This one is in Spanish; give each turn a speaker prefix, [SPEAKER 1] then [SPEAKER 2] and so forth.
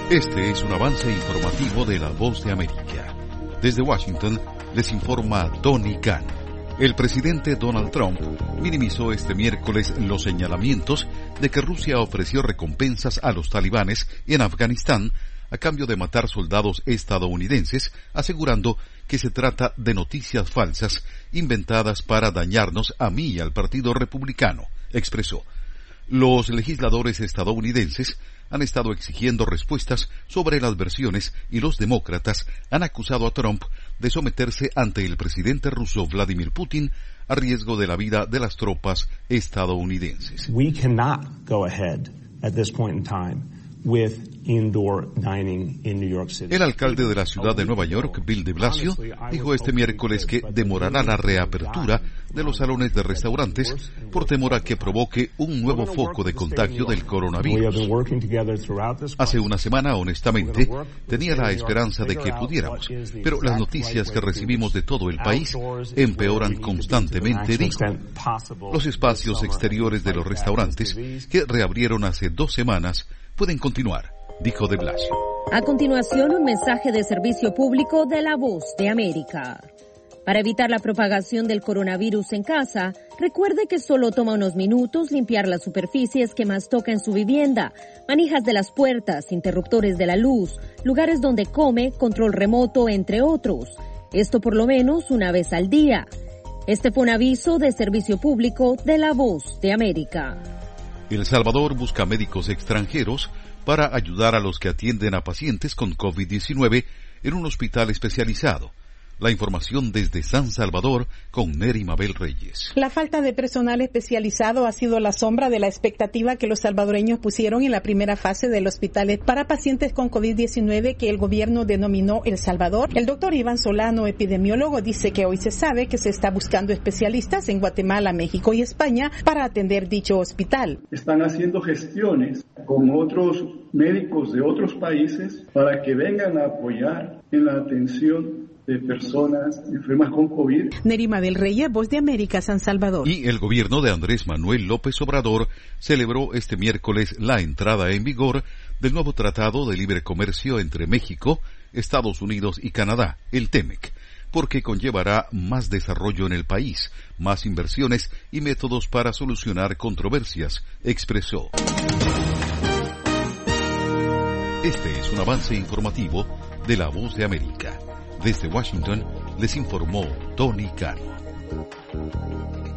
[SPEAKER 1] Este es un avance informativo de La Voz de América. Desde Washington les informa Tony Khan. El presidente Donald Trump minimizó este miércoles los señalamientos de que Rusia ofreció recompensas a los talibanes en Afganistán a cambio de matar soldados estadounidenses, asegurando que se trata de noticias falsas inventadas para dañarnos a mí y al Partido Republicano, expresó. Los legisladores estadounidenses han estado exigiendo respuestas sobre las versiones y los demócratas han acusado a Trump de someterse ante el presidente ruso Vladimir Putin a riesgo de la vida de las tropas estadounidenses.
[SPEAKER 2] We cannot go ahead at this point in time with indoor dining in New York City.
[SPEAKER 1] El alcalde de la ciudad de Nueva York, Bill de Blasio, dijo este miércoles que demorará la reapertura de los salones de restaurantes por temor a que provoque un nuevo foco de contagio del coronavirus. Hace una semana, honestamente, tenía la esperanza de que pudiéramos, pero las noticias que recibimos de todo el país empeoran constantemente, dijo. Los espacios exteriores de los restaurantes, que reabrieron hace 2 semanas, pueden continuar, dijo de Blasio.
[SPEAKER 3] A continuación, un mensaje de servicio público de La Voz de América. Para evitar la propagación del coronavirus en casa, recuerde que solo toma unos minutos limpiar las superficies que más toca en su vivienda, manijas de las puertas, interruptores de la luz, lugares donde come, control remoto, entre otros. Esto por lo menos una vez al día. Este fue un aviso de servicio público de La Voz de América.
[SPEAKER 1] El Salvador busca médicos extranjeros para ayudar a los que atienden a pacientes con COVID-19 en un hospital especializado. La información desde San Salvador con Neri Mabel Reyes.
[SPEAKER 4] La falta de personal especializado ha sido la sombra de la expectativa que los salvadoreños pusieron en la primera fase del hospital para pacientes con COVID-19 que el gobierno denominó El Salvador. El doctor Iván Solano, epidemiólogo, dice que hoy se sabe que se está buscando especialistas en Guatemala, México y España para atender dicho hospital.
[SPEAKER 5] Están haciendo gestiones con otros médicos de otros países para que vengan a apoyar en la atención de personas enfermas con COVID.
[SPEAKER 4] Nerima del Reyes, Voz de América, San Salvador.
[SPEAKER 1] Y el gobierno de Andrés Manuel López Obrador celebró este miércoles la entrada en vigor del nuevo Tratado de Libre Comercio entre México, Estados Unidos y Canadá, el TEMEC, porque conllevará más desarrollo en el país, más inversiones y métodos para solucionar controversias, expresó. Este es un avance informativo de La Voz de América. Desde Washington les informó Tony Khan.